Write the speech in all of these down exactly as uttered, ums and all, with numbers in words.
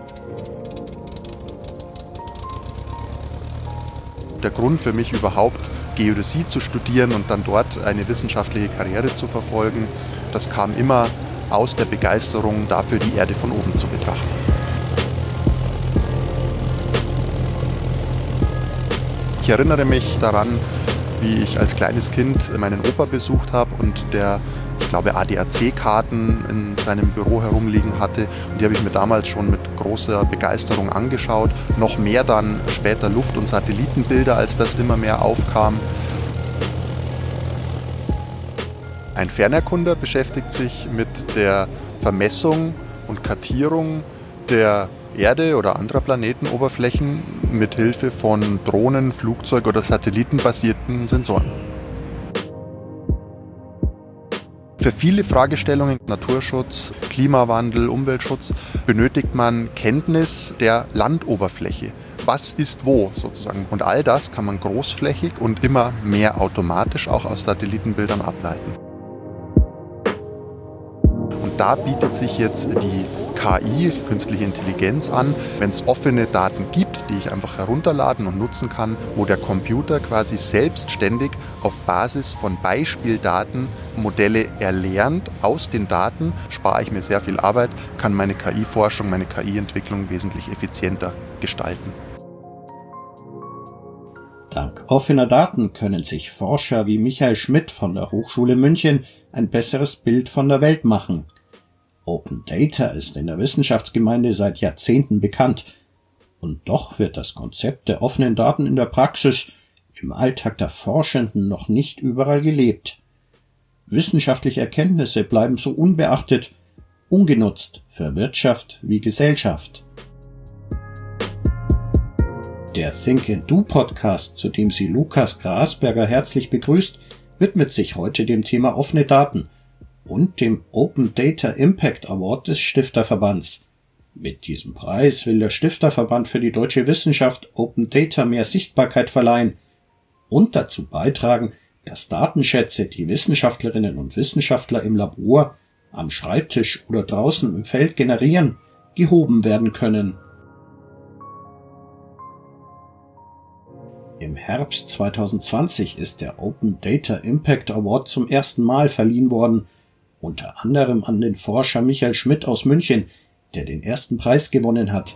Der Grund für mich überhaupt, Geodäsie zu studieren und dann dort eine wissenschaftliche Karriere zu verfolgen, das kam immer aus der Begeisterung dafür, die Erde von oben zu betrachten. Ich erinnere mich daran, wie ich als kleines Kind meinen Opa besucht habe und der, ich glaube, A D A C-Karten in seinem Büro herumliegen hatte. Und die habe ich mir damals schon mit großer Begeisterung angeschaut. Noch mehr dann später Luft- und Satellitenbilder, als das immer mehr aufkam. Ein Fernerkunder beschäftigt sich mit der Vermessung und Kartierung der Erde oder anderer Planetenoberflächen mit Hilfe von Drohnen, Flugzeug- oder satellitenbasierten Sensoren. Für viele Fragestellungen, Naturschutz, Klimawandel, Umweltschutz, benötigt man Kenntnis der Landoberfläche. Was ist wo sozusagen? Und all das kann man großflächig und immer mehr automatisch auch aus Satellitenbildern ableiten. Und da bietet sich jetzt die K I, die künstliche Intelligenz, an, wenn es offene Daten gibt, die ich einfach herunterladen und nutzen kann, wo der Computer quasi selbstständig auf Basis von Beispieldaten Modelle erlernt. Aus den Daten spare ich mir sehr viel Arbeit, kann meine K I-Forschung, meine K I-Entwicklung wesentlich effizienter gestalten. Dank offener Daten können sich Forscher wie Michael Schmidt von der Hochschule München ein besseres Bild von der Welt machen. Open Data ist in der Wissenschaftsgemeinde seit Jahrzehnten bekannt. Und doch wird das Konzept der offenen Daten in der Praxis, im Alltag der Forschenden, noch nicht überall gelebt. Wissenschaftliche Erkenntnisse bleiben so unbeachtet, ungenutzt für Wirtschaft wie Gesellschaft. Der Think and Do Podcast, zu dem sie Lukas Grasberger herzlich begrüßt, widmet sich heute dem Thema offene Daten und dem Open Data Impact Award des Stifterverbands. Mit diesem Preis will der Stifterverband für die deutsche Wissenschaft Open Data mehr Sichtbarkeit verleihen und dazu beitragen, dass Datenschätze, die Wissenschaftlerinnen und Wissenschaftler im Labor, am Schreibtisch oder draußen im Feld generieren, gehoben werden können. Im Herbst zwanzig zwanzig ist der Open Data Impact Award zum ersten Mal verliehen worden, unter anderem an den Forscher Michael Schmidt aus München, der den ersten Preis gewonnen hat.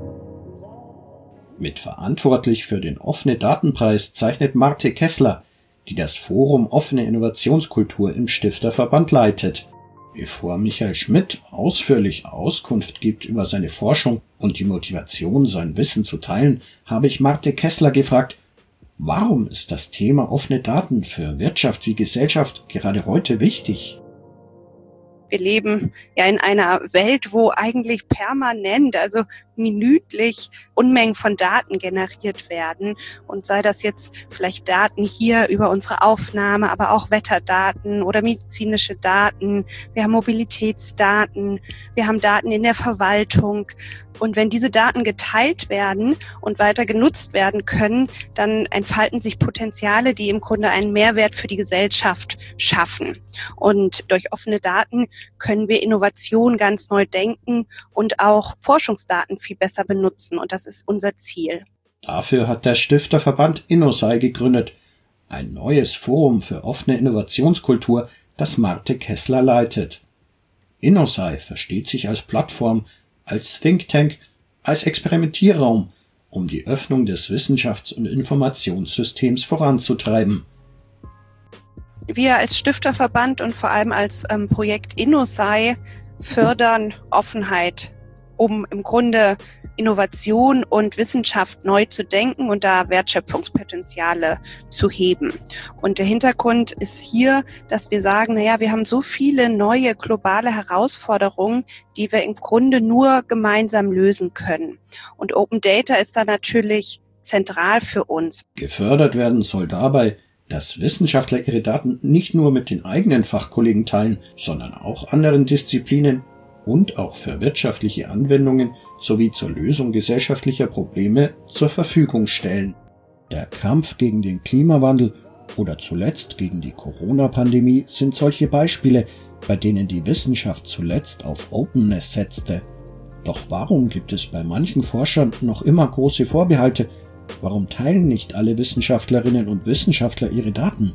Mitverantwortlich für den Offene Datenpreis zeichnet Marte Kessler, die das Forum Offene Innovationskultur im Stifterverband leitet. Bevor Michael Schmidt ausführlich Auskunft gibt über seine Forschung und die Motivation, sein Wissen zu teilen, habe ich Marte Kessler gefragt, warum ist das Thema offene Daten für Wirtschaft wie Gesellschaft gerade heute wichtig? Wir leben ja in einer Welt, wo eigentlich permanent, also minütlich Unmengen von Daten generiert werden. Und sei das jetzt vielleicht Daten hier über unsere Aufnahme, aber auch Wetterdaten oder medizinische Daten. Wir haben Mobilitätsdaten, wir haben Daten in der Verwaltung. Und wenn diese Daten geteilt werden und weiter genutzt werden können, dann entfalten sich Potenziale, die im Grunde einen Mehrwert für die Gesellschaft schaffen. Und durch offene Daten können wir Innovation ganz neu denken und auch Forschungsdaten viel besser benutzen. Und das ist unser Ziel. Dafür hat der Stifterverband InnoSci gegründet, ein neues Forum für offene Innovationskultur, das Marte Kessler leitet. InnoSci versteht sich als Plattform, als Think Tank, als Experimentierraum, um die Öffnung des Wissenschafts- und Informationssystems voranzutreiben. Wir als Stifterverband und vor allem als ähm, Projekt InnoSci fördern Offenheit, um im Grunde Innovation und Wissenschaft neu zu denken und da Wertschöpfungspotenziale zu heben. Und der Hintergrund ist hier, dass wir sagen, naja, wir haben so viele neue globale Herausforderungen, die wir im Grunde nur gemeinsam lösen können. Und Open Data ist da natürlich zentral für uns. Gefördert werden soll dabei, dass Wissenschaftler ihre Daten nicht nur mit den eigenen Fachkollegen teilen, sondern auch anderen Disziplinen und auch für wirtschaftliche Anwendungen sowie zur Lösung gesellschaftlicher Probleme zur Verfügung stellen. Der Kampf gegen den Klimawandel oder zuletzt gegen die Corona-Pandemie sind solche Beispiele, bei denen die Wissenschaft zuletzt auf Openness setzte. Doch warum gibt es bei manchen Forschern noch immer große Vorbehalte? Warum teilen nicht alle Wissenschaftlerinnen und Wissenschaftler ihre Daten?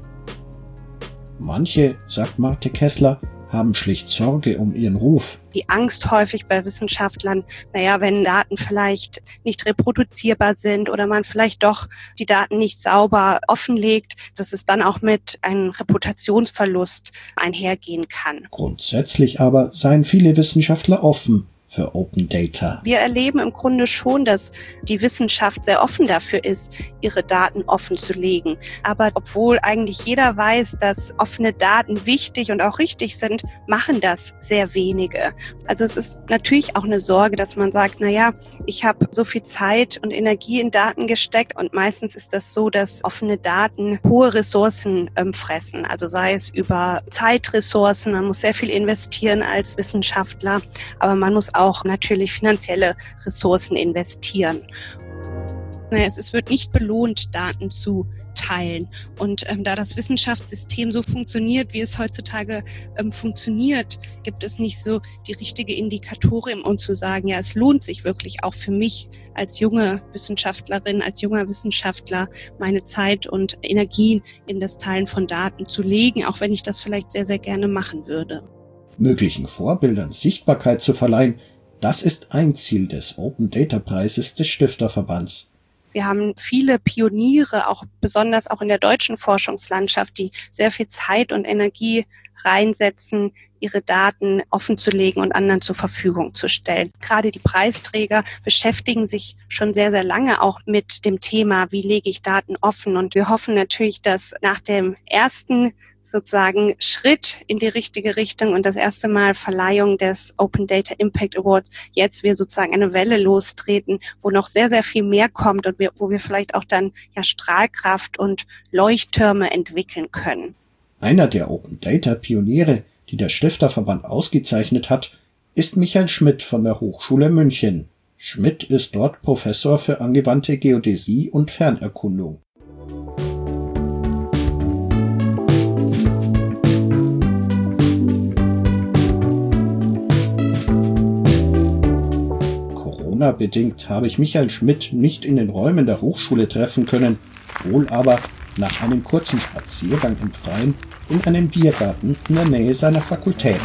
Manche, sagt Marte Kessler, haben schlicht Sorge um ihren Ruf. Die Angst häufig bei Wissenschaftlern, naja, wenn Daten vielleicht nicht reproduzierbar sind oder man vielleicht doch die Daten nicht sauber offenlegt, dass es dann auch mit einem Reputationsverlust einhergehen kann. Grundsätzlich aber seien viele Wissenschaftler offen für Open Data. Wir erleben im Grunde schon, dass die Wissenschaft sehr offen dafür ist, ihre Daten offen zu legen. Aber obwohl eigentlich jeder weiß, dass offene Daten wichtig und auch richtig sind, machen das sehr wenige. Also es ist natürlich auch eine Sorge, dass man sagt, naja, ich habe so viel Zeit und Energie in Daten gesteckt und meistens ist das so, dass offene Daten hohe Ressourcen ähm, fressen. Also sei es über Zeitressourcen, man muss sehr viel investieren als Wissenschaftler, aber man muss auch natürlich finanzielle Ressourcen investieren. Es wird nicht belohnt, Daten zu teilen. Und ähm, da das Wissenschaftssystem so funktioniert, wie es heutzutage ähm, funktioniert, gibt es nicht so die richtige Indikatorin, um zu sagen, ja, es lohnt sich wirklich auch für mich als junge Wissenschaftlerin, als junger Wissenschaftler, meine Zeit und Energien in das Teilen von Daten zu legen, auch wenn ich das vielleicht sehr, sehr gerne machen würde. Möglichen Vorbildern Sichtbarkeit zu verleihen, das ist ein Ziel des Open Data Preises des Stifterverbands. Wir haben viele Pioniere, auch besonders auch in der deutschen Forschungslandschaft, die sehr viel Zeit und Energie reinsetzen, ihre Daten offenzulegen und anderen zur Verfügung zu stellen. Gerade die Preisträger beschäftigen sich schon sehr, sehr lange auch mit dem Thema, wie lege ich Daten offen. Und wir hoffen natürlich, dass nach dem ersten sozusagen Schritt in die richtige Richtung und das erste Mal Verleihung des Open Data Impact Awards, jetzt wir sozusagen eine Welle lostreten, wo noch sehr, sehr viel mehr kommt und wir, wo wir vielleicht auch dann ja Strahlkraft und Leuchttürme entwickeln können. Einer der Open Data Pioniere, die der Stifterverband ausgezeichnet hat, ist Michael Schmidt von der Hochschule München. Schmidt ist dort Professor für angewandte Geodäsie und Fernerkundung. Corona-bedingt habe ich Michael Schmidt nicht in den Räumen der Hochschule treffen können, wohl aber nach einem kurzen Spaziergang im Freien in einem Biergarten in der Nähe seiner Fakultät.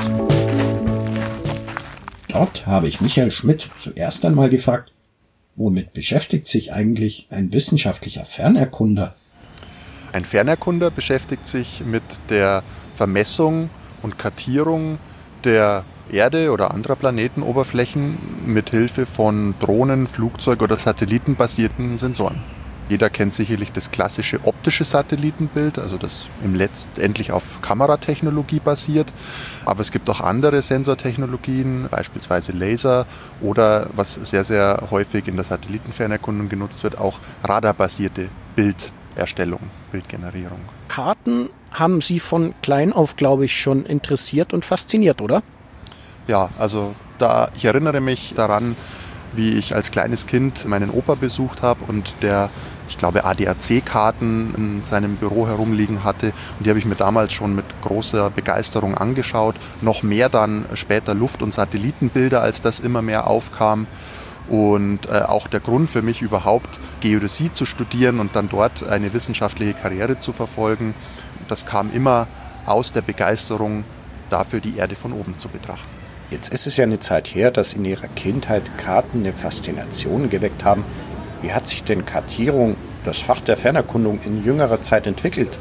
Dort habe ich Michael Schmidt zuerst einmal gefragt, womit beschäftigt sich eigentlich ein wissenschaftlicher Fernerkunder? Ein Fernerkunder beschäftigt sich mit der Vermessung und Kartierung der Erde oder anderer Planetenoberflächen mit Hilfe von Drohnen, Flugzeug- oder satellitenbasierten Sensoren. Jeder kennt sicherlich das klassische optische Satellitenbild, also das im letztendlich auf Kameratechnologie basiert. Aber es gibt auch andere Sensortechnologien, beispielsweise Laser oder, was sehr, sehr häufig in der Satellitenfernerkundung genutzt wird, auch radarbasierte Bilderstellung, Bildgenerierung. Karten haben Sie von klein auf, glaube ich, schon interessiert und fasziniert, oder? Ja, also da, ich erinnere mich daran, wie ich als kleines Kind meinen Opa besucht habe und der, ich glaube, A D A C-Karten in seinem Büro herumliegen hatte. Und die habe ich mir damals schon mit großer Begeisterung angeschaut. Noch mehr dann später Luft- und Satellitenbilder, als das immer mehr aufkam. Und äh, auch der Grund für mich überhaupt, Geodäsie zu studieren und dann dort eine wissenschaftliche Karriere zu verfolgen, das kam immer aus der Begeisterung dafür, die Erde von oben zu betrachten. Jetzt ist es ja eine Zeit her, dass in Ihrer Kindheit Karten eine Faszination geweckt haben. Wie hat sich denn Kartierung, das Fach der Fernerkundung, in jüngerer Zeit entwickelt?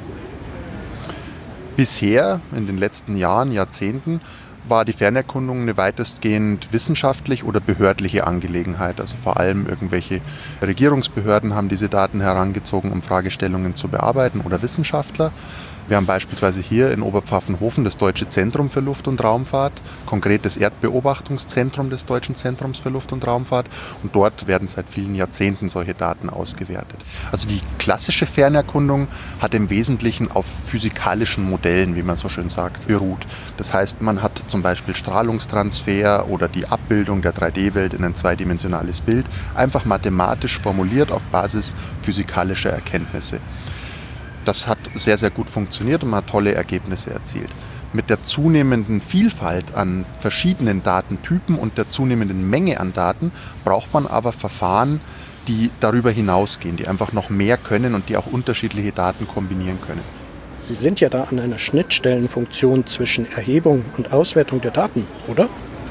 Bisher, in den letzten Jahren, Jahrzehnten, war die Fernerkundung eine weitestgehend wissenschaftlich oder behördliche Angelegenheit. Also vor allem irgendwelche Regierungsbehörden haben diese Daten herangezogen, um Fragestellungen zu bearbeiten, oder Wissenschaftler. Wir haben beispielsweise hier in Oberpfaffenhofen das Deutsche Zentrum für Luft- und Raumfahrt, konkret das Erdbeobachtungszentrum des Deutschen Zentrums für Luft- und Raumfahrt. Und dort werden seit vielen Jahrzehnten solche Daten ausgewertet. Also die klassische Fernerkundung hat im Wesentlichen auf physikalischen Modellen, wie man so schön sagt, beruht. Das heißt, man hat zum Beispiel Strahlungstransfer oder die Abbildung der drei D Welt in ein zweidimensionales Bild einfach mathematisch formuliert auf Basis physikalischer Erkenntnisse. Das hat sehr, sehr gut funktioniert und man hat tolle Ergebnisse erzielt. Mit der zunehmenden Vielfalt an verschiedenen Datentypen und der zunehmenden Menge an Daten braucht man aber Verfahren, die darüber hinausgehen, die einfach noch mehr können und die auch unterschiedliche Daten kombinieren können. Sie sind ja da an einer Schnittstellenfunktion zwischen Erhebung und Auswertung der Daten, oder?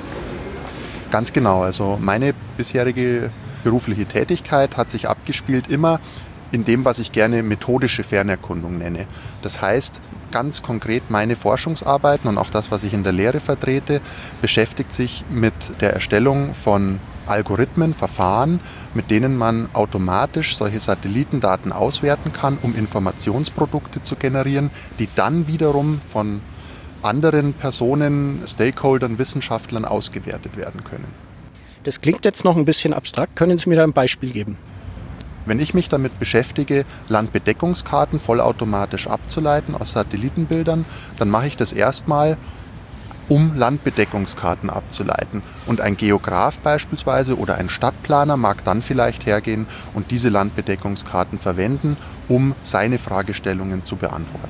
Ganz genau. Also meine bisherige berufliche Tätigkeit hat sich abgespielt immer in dem, was ich gerne methodische Fernerkundung nenne. Das heißt, ganz konkret meine Forschungsarbeiten und auch das, was ich in der Lehre vertrete, beschäftigt sich mit der Erstellung von Algorithmen, Verfahren, mit denen man automatisch solche Satellitendaten auswerten kann, um Informationsprodukte zu generieren, die dann wiederum von anderen Personen, Stakeholdern, Wissenschaftlern ausgewertet werden können. Das klingt jetzt noch ein bisschen abstrakt. Können Sie mir da ein Beispiel geben? Wenn ich mich damit beschäftige, Landbedeckungskarten vollautomatisch abzuleiten aus Satellitenbildern, dann mache ich das erstmal, um Landbedeckungskarten abzuleiten. Und ein Geograf beispielsweise oder ein Stadtplaner mag dann vielleicht hergehen und diese Landbedeckungskarten verwenden, um seine Fragestellungen zu beantworten.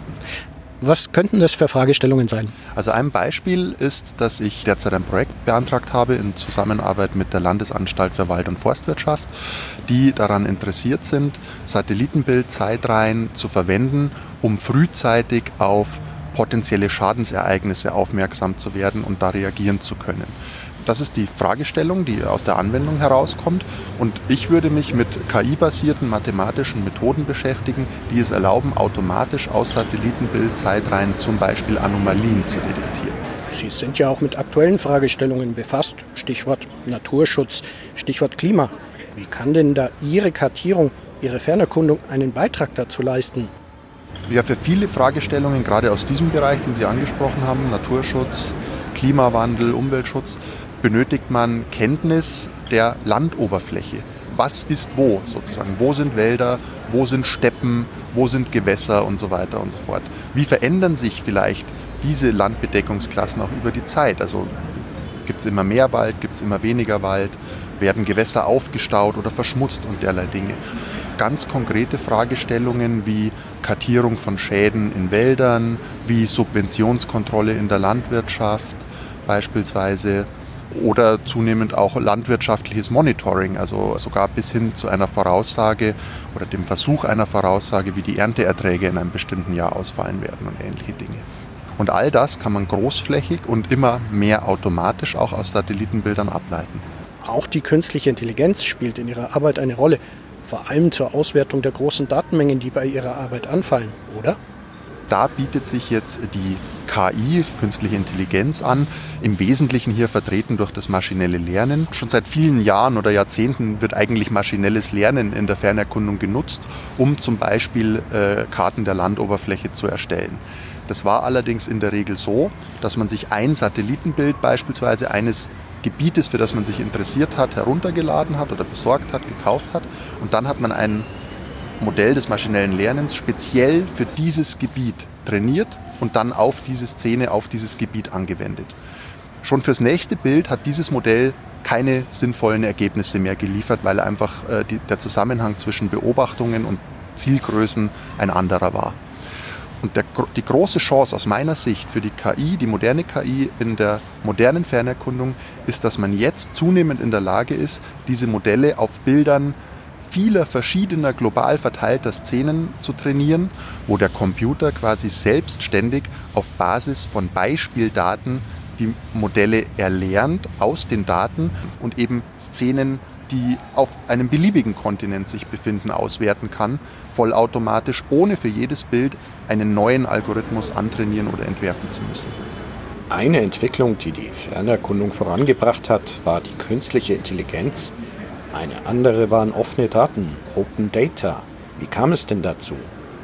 Was könnten das für Fragestellungen sein? Also ein Beispiel ist, dass ich derzeit ein Projekt beantragt habe in Zusammenarbeit mit der Landesanstalt für Wald- und Forstwirtschaft, die daran interessiert sind, Satellitenbildzeitreihen zu verwenden, um frühzeitig auf potenzielle Schadensereignisse aufmerksam zu werden und da reagieren zu können. Das ist die Fragestellung, die aus der Anwendung herauskommt. Und ich würde mich mit K I-basierten mathematischen Methoden beschäftigen, die es erlauben, automatisch aus Satellitenbildzeitreihen zum Beispiel Anomalien zu detektieren. Sie sind ja auch mit aktuellen Fragestellungen befasst. Stichwort Naturschutz, Stichwort Klima. Wie kann denn da Ihre Kartierung, Ihre Fernerkundung einen Beitrag dazu leisten? Ja, für viele Fragestellungen, gerade aus diesem Bereich, den Sie angesprochen haben, Naturschutz, Klimawandel, Umweltschutz, benötigt man Kenntnis der Landoberfläche. Was ist wo sozusagen? Wo sind Wälder, wo sind Steppen, wo sind Gewässer und so weiter und so fort. Wie verändern sich vielleicht diese Landbedeckungsklassen auch über die Zeit? Also gibt es immer mehr Wald, gibt es immer weniger Wald, werden Gewässer aufgestaut oder verschmutzt und derlei Dinge. Ganz konkrete Fragestellungen wie Kartierung von Schäden in Wäldern, wie Subventionskontrolle in der Landwirtschaft beispielsweise oder zunehmend auch landwirtschaftliches Monitoring, also sogar bis hin zu einer Voraussage oder dem Versuch einer Voraussage, wie die Ernteerträge in einem bestimmten Jahr ausfallen werden und ähnliche Dinge. Und all das kann man großflächig und immer mehr automatisch auch aus Satellitenbildern ableiten. Auch die künstliche Intelligenz spielt in Ihrer Arbeit eine Rolle, vor allem zur Auswertung der großen Datenmengen, die bei Ihrer Arbeit anfallen, oder? Da bietet sich jetzt die K I, künstliche Intelligenz, an, im Wesentlichen hier vertreten durch das maschinelle Lernen. Schon seit vielen Jahren oder Jahrzehnten wird eigentlich maschinelles Lernen in der Fernerkundung genutzt, um zum Beispiel äh, Karten der Landoberfläche zu erstellen. Das war allerdings in der Regel so, dass man sich ein Satellitenbild beispielsweise eines Gebietes, für das man sich interessiert hat, heruntergeladen hat oder besorgt hat, gekauft hat und dann hat man ein Modell des maschinellen Lernens speziell für dieses Gebiet trainiert und dann auf diese Szene, auf dieses Gebiet angewendet. Schon fürs nächste Bild hat dieses Modell keine sinnvollen Ergebnisse mehr geliefert, weil einfach äh, die, der Zusammenhang zwischen Beobachtungen und Zielgrößen ein anderer war. Und der, die große Chance aus meiner Sicht für die K I, die moderne K I in der modernen Fernerkundung, ist, dass man jetzt zunehmend in der Lage ist, diese Modelle auf Bildern vieler verschiedener global verteilter Szenen zu trainieren, wo der Computer quasi selbstständig auf Basis von Beispieldaten die Modelle erlernt aus den Daten und eben Szenen, die auf einem beliebigen Kontinent sich befinden, auswerten kann, vollautomatisch, ohne für jedes Bild einen neuen Algorithmus antrainieren oder entwerfen zu müssen. Eine Entwicklung, die die Fernerkundung vorangebracht hat, war die künstliche Intelligenz. Eine andere waren offene Daten, Open Data. Wie kam es denn dazu?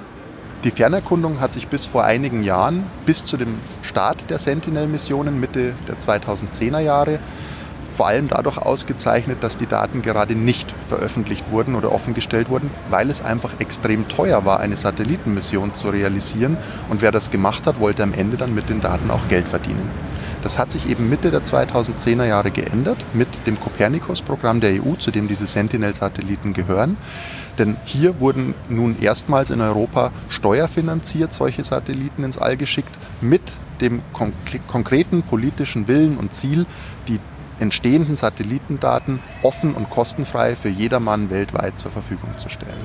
Die Fernerkundung hat sich bis vor einigen Jahren, bis zu dem Start der Sentinel-Missionen Mitte der zweitausendzehner Jahre, vor allem dadurch ausgezeichnet, dass die Daten gerade nicht veröffentlicht wurden oder offengestellt wurden, weil es einfach extrem teuer war, eine Satellitenmission zu realisieren. Und wer das gemacht hat, wollte am Ende dann mit den Daten auch Geld verdienen. Das hat sich eben Mitte der zweitausendzehner Jahre geändert mit dem Copernicus-Programm der E U, zu dem diese Sentinel-Satelliten gehören. Denn hier wurden nun erstmals in Europa steuerfinanziert solche Satelliten ins All geschickt, mit dem konk- konkreten politischen Willen und Ziel, die entstehenden Satellitendaten offen und kostenfrei für jedermann weltweit zur Verfügung zu stellen.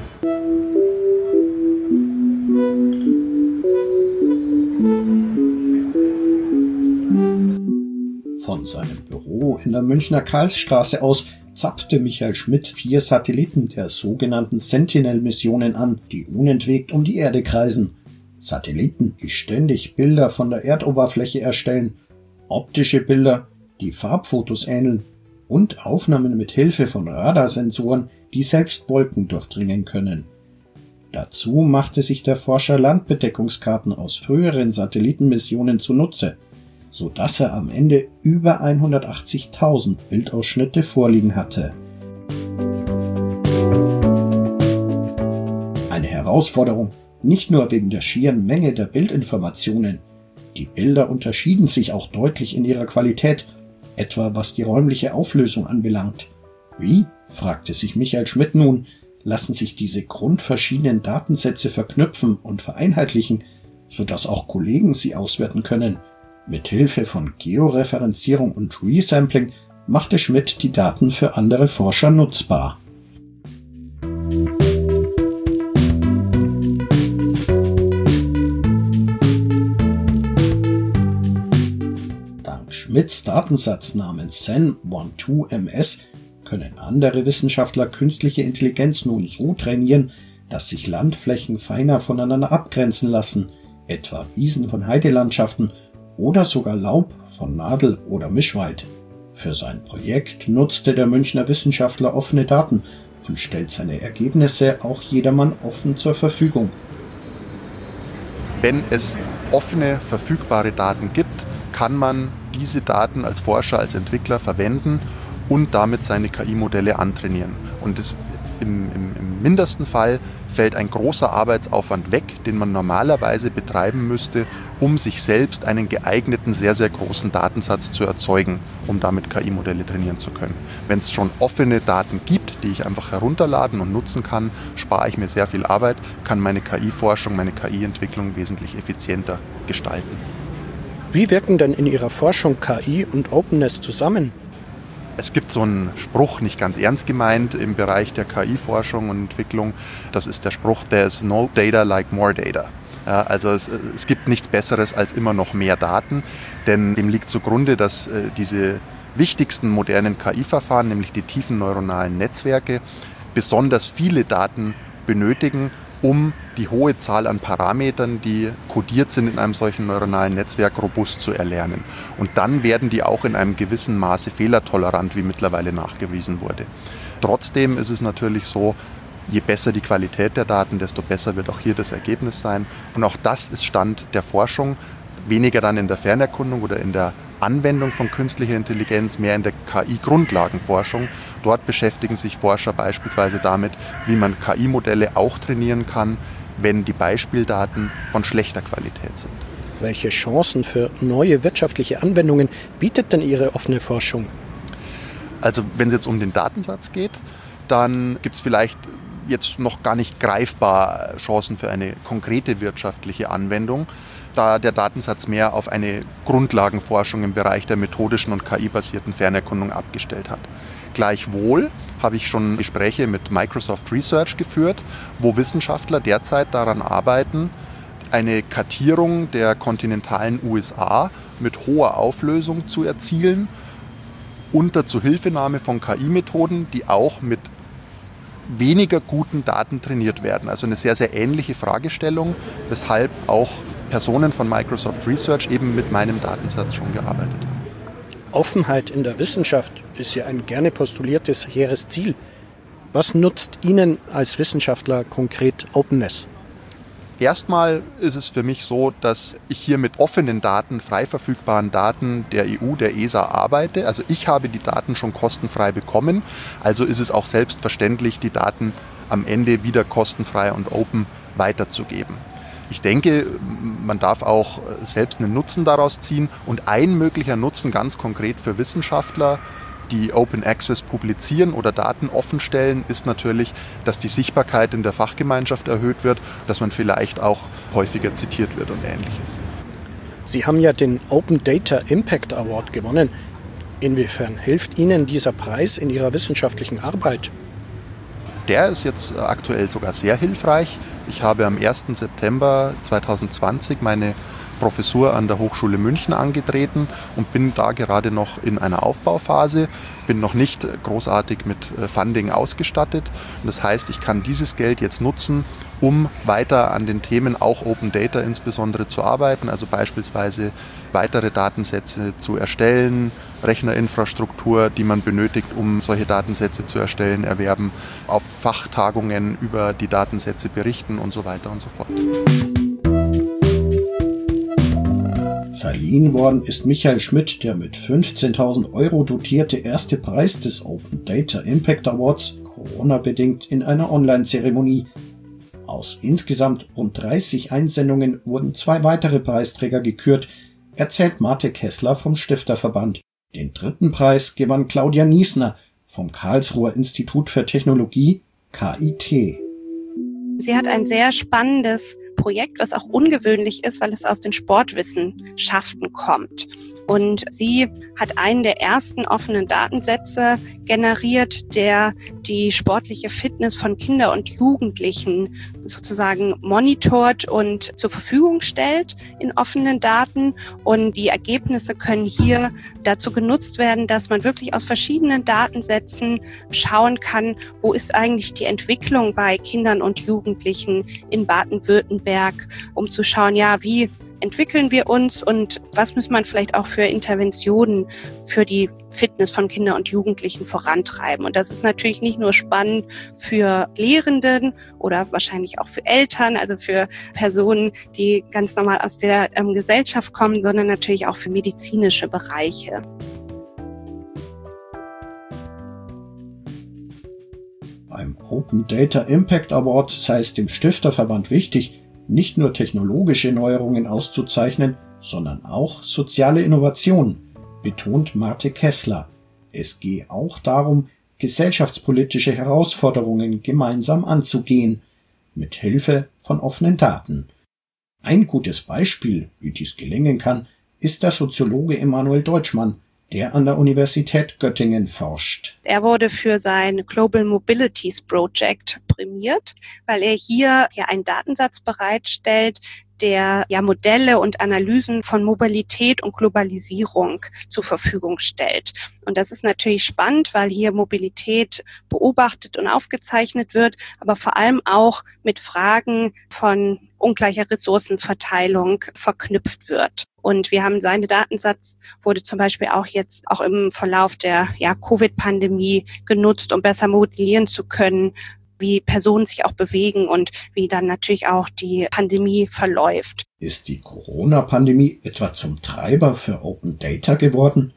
Von seinem Büro in der Münchner Karlsstraße aus zapfte Michael Schmidt vier Satelliten der sogenannten Sentinel-Missionen an, die unentwegt um die Erde kreisen. Satelliten, die ständig Bilder von der Erdoberfläche erstellen, optische Bilder, die Farbfotos ähneln und Aufnahmen mit Hilfe von Radarsensoren, die selbst Wolken durchdringen können. Dazu machte sich der Forscher Landbedeckungskarten aus früheren Satellitenmissionen zunutze, so dass er am Ende über hundertachtzigtausend Bildausschnitte vorliegen hatte. Eine Herausforderung, nicht nur wegen der schieren Menge der Bildinformationen. Die Bilder unterschieden sich auch deutlich in ihrer Qualität, etwa was die räumliche Auflösung anbelangt. Wie, fragte sich Michael Schmidt nun, lassen sich diese grundverschiedenen Datensätze verknüpfen und vereinheitlichen, sodass auch Kollegen sie auswerten können? Mit Hilfe von Georeferenzierung und Resampling machte Schmidt die Daten für andere Forscher nutzbar. Dank Schmidts Datensatz namens S E N zwölf M S können andere Wissenschaftler künstliche Intelligenz nun so trainieren, dass sich Landflächen feiner voneinander abgrenzen lassen, etwa Wiesen von Heidelandschaften oder sogar Laub von Nadel- oder Mischwald. Für sein Projekt nutzte der Münchner Wissenschaftler offene Daten und stellt seine Ergebnisse auch jedermann offen zur Verfügung. Wenn es offene, verfügbare Daten gibt, kann man diese Daten als Forscher, als Entwickler verwenden und damit seine K I-Modelle antrainieren. Und es im, im, im mindesten Fall fällt ein großer Arbeitsaufwand weg, den man normalerweise betreiben müsste, um sich selbst einen geeigneten, sehr, sehr großen Datensatz zu erzeugen, um damit K I-Modelle trainieren zu können. Wenn es schon offene Daten gibt, die ich einfach herunterladen und nutzen kann, spare ich mir sehr viel Arbeit, kann meine K I-Forschung, meine K I-Entwicklung wesentlich effizienter gestalten. Wie wirken denn in Ihrer Forschung K I und Openness zusammen? Es gibt so einen Spruch, nicht ganz ernst gemeint, im Bereich der K I-Forschung und Entwicklung. Das ist der Spruch, there's no data like more data. Ja, also es, es gibt nichts Besseres als immer noch mehr Daten, denn dem liegt zugrunde, dass äh, diese wichtigsten modernen K I-Verfahren, nämlich die tiefen neuronalen Netzwerke, besonders viele Daten benötigen, um die hohe Zahl an Parametern, die kodiert sind in einem solchen neuronalen Netzwerk, robust zu erlernen. Und dann werden die auch in einem gewissen Maße fehlertolerant, wie mittlerweile nachgewiesen wurde. Trotzdem ist es natürlich so, je besser die Qualität der Daten, desto besser wird auch hier das Ergebnis sein. Und auch das ist Stand der Forschung, weniger dann in der Fernerkundung oder in der Anwendung von künstlicher Intelligenz, mehr in der K I-Grundlagenforschung. Dort beschäftigen sich Forscher beispielsweise damit, wie man K I-Modelle auch trainieren kann, wenn die Beispieldaten von schlechter Qualität sind. Welche Chancen für neue wirtschaftliche Anwendungen bietet denn Ihre offene Forschung? Also wenn es jetzt um den Datensatz geht, dann gibt es vielleicht jetzt noch gar nicht greifbar Chancen für eine konkrete wirtschaftliche Anwendung, da der Datensatz mehr auf eine Grundlagenforschung im Bereich der methodischen und K I-basierten Fernerkundung abgestellt hat. Gleichwohl habe ich schon Gespräche mit Microsoft Research geführt, wo Wissenschaftler derzeit daran arbeiten, eine Kartierung der kontinentalen U S A mit hoher Auflösung zu erzielen, unter Zuhilfenahme von K I-Methoden, die auch mit weniger guten Daten trainiert werden. Also eine sehr, sehr ähnliche Fragestellung, weshalb auch Personen von Microsoft Research eben mit meinem Datensatz schon gearbeitet haben. Offenheit in der Wissenschaft ist ja ein gerne postuliertes hehres Ziel. Was nutzt Ihnen als Wissenschaftler konkret Openness? Erstmal ist es für mich so, dass ich hier mit offenen Daten, frei verfügbaren Daten der E U, der E S A arbeite. Also ich habe die Daten schon kostenfrei bekommen. Also ist es auch selbstverständlich, die Daten am Ende wieder kostenfrei und open weiterzugeben. Ich denke, man darf auch selbst einen Nutzen daraus ziehen. Und ein möglicher Nutzen ganz konkret für Wissenschaftler, die Open Access publizieren oder Daten offenstellen, ist natürlich, dass die Sichtbarkeit in der Fachgemeinschaft erhöht wird, dass man vielleicht auch häufiger zitiert wird und Ähnliches. Sie haben ja den Open Data Impact Award gewonnen. Inwiefern hilft Ihnen dieser Preis in Ihrer wissenschaftlichen Arbeit? Der ist jetzt aktuell sogar sehr hilfreich. Ich habe am ersten September zweitausendzwanzig meine Professur an der Hochschule München angetreten und bin da gerade noch in einer Aufbauphase, bin noch nicht großartig mit Funding ausgestattet. Und das heißt, ich kann dieses Geld jetzt nutzen, um weiter an den Themen auch Open Data insbesondere zu arbeiten, also beispielsweise weitere Datensätze zu erstellen, Rechnerinfrastruktur, die man benötigt, um solche Datensätze zu erstellen, erwerben, auf Fachtagungen über die Datensätze berichten und so weiter und so fort. Verliehen worden ist Michael Schmidt der mit fünfzehntausend Euro dotierte erste Preis des Open Data Impact Awards, Corona-bedingt in einer Online-Zeremonie. Aus insgesamt rund dreißig Einsendungen wurden zwei weitere Preisträger gekürt, erzählt Marte Kessler vom Stifterverband. Den dritten Preis gewann Claudia Niesner vom Karlsruher Institut für Technologie, K I T. Sie hat ein sehr spannendes Projekt, was auch ungewöhnlich ist, weil es aus den Sportwissenschaften kommt. Und sie hat einen der ersten offenen Datensätze generiert, der die sportliche Fitness von Kindern und Jugendlichen sozusagen monitort und zur Verfügung stellt in offenen Daten. Und die Ergebnisse können hier dazu genutzt werden, dass man wirklich aus verschiedenen Datensätzen schauen kann, wo ist eigentlich die Entwicklung bei Kindern und Jugendlichen in Baden-Württemberg, um zu schauen, ja, wie entwickeln wir uns und was muss man vielleicht auch für Interventionen für die Fitness von Kindern und Jugendlichen vorantreiben. Und das ist natürlich nicht nur spannend für Lehrenden oder wahrscheinlich auch für Eltern, also für Personen, die ganz normal aus der ähm, Gesellschaft kommen, sondern natürlich auch für medizinische Bereiche. Beim Open Data Impact Award sei es dem Stifterverband wichtig, nicht nur technologische Neuerungen auszuzeichnen, sondern auch soziale Innovation, betont Marte Kessler. Es gehe auch darum, gesellschaftspolitische Herausforderungen gemeinsam anzugehen, mit Hilfe von offenen Daten. Ein gutes Beispiel, wie dies gelingen kann, ist der Soziologe Emanuel Deutschmann, der an der Universität Göttingen forscht. Er wurde für sein Global Mobilities Project prämiert, weil er hier ja einen Datensatz bereitstellt, der ja Modelle und Analysen von Mobilität und Globalisierung zur Verfügung stellt. Und das ist natürlich spannend, weil hier Mobilität beobachtet und aufgezeichnet wird, aber vor allem auch mit Fragen von ungleicher Ressourcenverteilung verknüpft wird. Und wir haben seinen Datensatz, wurde zum Beispiel auch jetzt auch im Verlauf der ja, Covid-Pandemie genutzt, um besser modellieren zu können, wie Personen sich auch bewegen und wie dann natürlich auch die Pandemie verläuft. Ist die Corona-Pandemie etwa zum Treiber für Open Data geworden?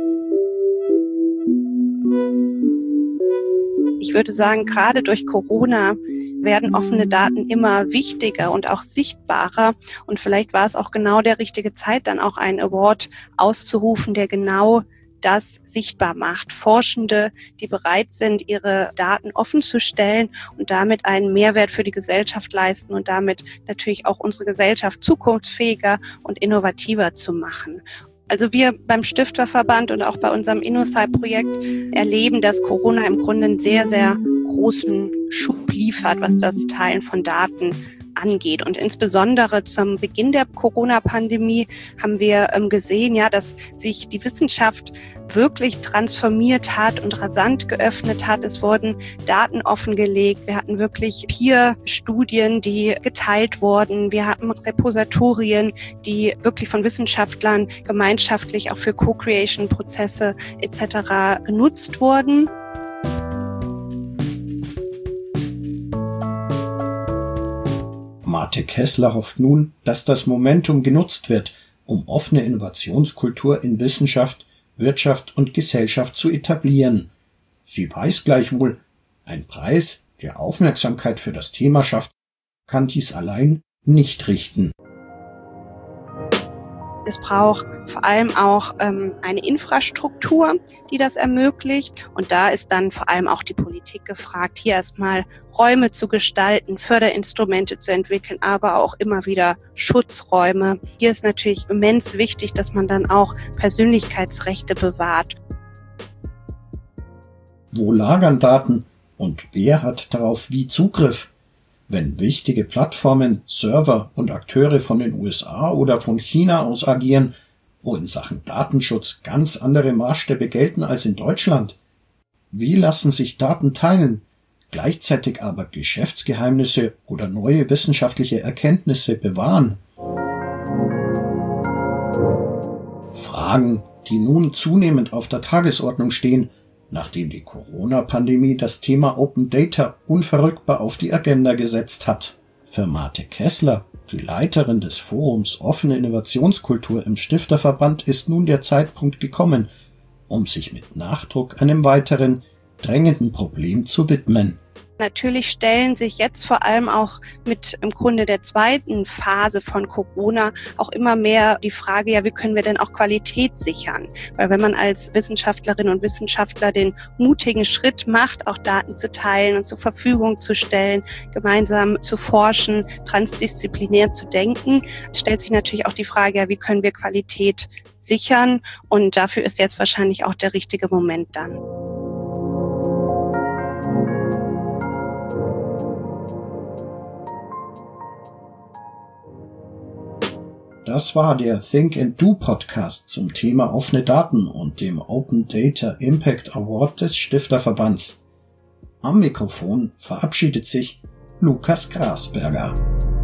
Ich würde sagen, gerade durch Corona werden offene Daten immer wichtiger und auch sichtbarer. Und vielleicht war es auch genau der richtige Zeit, dann auch einen Award auszurufen, der genau das sichtbar macht. Forschende, die bereit sind, ihre Daten offen zu stellen und damit einen Mehrwert für die Gesellschaft leisten und damit natürlich auch unsere Gesellschaft zukunftsfähiger und innovativer zu machen. Also wir beim Stifterverband und auch bei unserem InnoCyte-Projekt erleben, dass Corona im Grunde einen sehr, sehr großen Schub liefert, was das Teilen von Daten angeht. Und insbesondere zum Beginn der Corona-Pandemie haben wir ähm, gesehen, ja, dass sich die Wissenschaft wirklich transformiert hat und rasant geöffnet hat. Es wurden Daten offengelegt. Wir hatten wirklich Peer-Studien, die geteilt wurden. Wir hatten Repositorien, die wirklich von Wissenschaftlern gemeinschaftlich auch für Co-Creation-Prozesse et cetera genutzt wurden. Marte Kessler hofft nun, dass das Momentum genutzt wird, um offene Innovationskultur in Wissenschaft, Wirtschaft und Gesellschaft zu etablieren. Sie weiß gleichwohl, ein Preis, der Aufmerksamkeit für das Thema schafft, kann dies allein nicht richten. Es braucht vor allem auch ähm, eine Infrastruktur, die das ermöglicht. Und da ist dann vor allem auch die Politik gefragt, hier erstmal Räume zu gestalten, Förderinstrumente zu entwickeln, aber auch immer wieder Schutzräume. Hier ist natürlich immens wichtig, dass man dann auch Persönlichkeitsrechte bewahrt. Wo lagern Daten und wer hat darauf wie Zugriff? Wenn wichtige Plattformen, Server und Akteure von den U S A oder von China aus agieren, wo in Sachen Datenschutz ganz andere Maßstäbe gelten als in Deutschland? Wie lassen sich Daten teilen, gleichzeitig aber Geschäftsgeheimnisse oder neue wissenschaftliche Erkenntnisse bewahren? Fragen, die nun zunehmend auf der Tagesordnung stehen, nachdem die Corona-Pandemie das Thema Open Data unverrückbar auf die Agenda gesetzt hat. Für Marte Kessler, die Leiterin des Forums Offene Innovationskultur im Stifterverband, ist nun der Zeitpunkt gekommen, um sich mit Nachdruck einem weiteren, drängenden Problem zu widmen. Natürlich stellen sich jetzt vor allem auch mit im Grunde der zweiten Phase von Corona auch immer mehr die Frage, ja, wie können wir denn auch Qualität sichern? Weil wenn man als Wissenschaftlerin und Wissenschaftler den mutigen Schritt macht, auch Daten zu teilen und zur Verfügung zu stellen, gemeinsam zu forschen, transdisziplinär zu denken, stellt sich natürlich auch die Frage, ja, wie können wir Qualität sichern? Und dafür ist jetzt wahrscheinlich auch der richtige Moment dann. Das war der Think and Do Podcast zum Thema offene Daten und dem Open Data Impact Award des Stifterverbands. Am Mikrofon verabschiedet sich Lukas Grasberger.